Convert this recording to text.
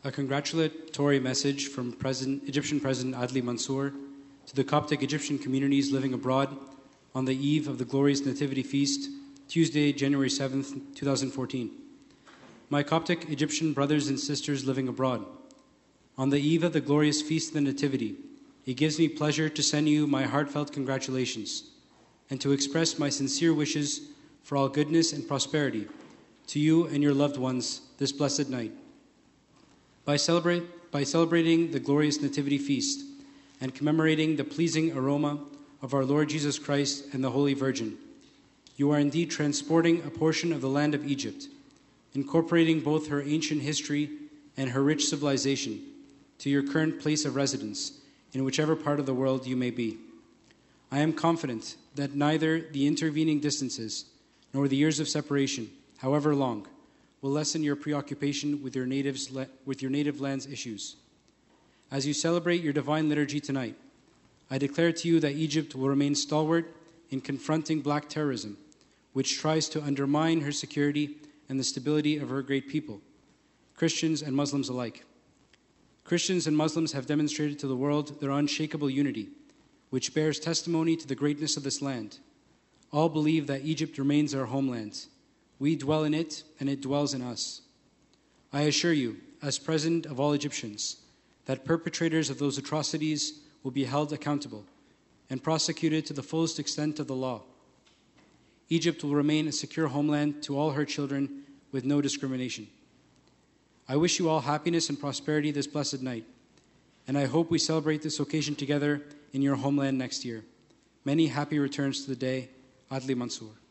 A congratulatory message from Egyptian President Adli Mansour to the Coptic Egyptian communities living abroad on the eve of the glorious Nativity Feast, Tuesday, January 7th, 2014. My Coptic Egyptian brothers and sisters living abroad, on the eve of the glorious Feast of the Nativity, it gives me pleasure to send you my heartfelt congratulations and to express my sincere wishes for all goodness and prosperity to you and your loved ones this blessed night. By celebrating the glorious Nativity Feast and commemorating the pleasing aroma of our Lord Jesus Christ and the Holy Virgin, you are indeed transporting a portion of the land of Egypt, incorporating both her ancient history and her rich civilization to your current place of residence in whichever part of the world you may be. I am confident that neither the intervening distances nor the years of separation, however long, will lessen your preoccupation with your native land's issues. As you celebrate your divine liturgy tonight, I declare to you that Egypt will remain stalwart in confronting black terrorism, which tries to undermine her security and the stability of her great people, Christians and Muslims alike. Christians and Muslims have demonstrated to the world their unshakable unity, which bears testimony to the greatness of this land. All believe that Egypt remains our homeland. We dwell in it, and it dwells in us. I assure you, as President of all Egyptians, that perpetrators of those atrocities will be held accountable and prosecuted to the fullest extent of the law. Egypt will remain a secure homeland to all her children with no discrimination. I wish you all happiness and prosperity this blessed night, and I hope we celebrate this occasion together in your homeland next year. Many happy returns to the day. Adli Mansour.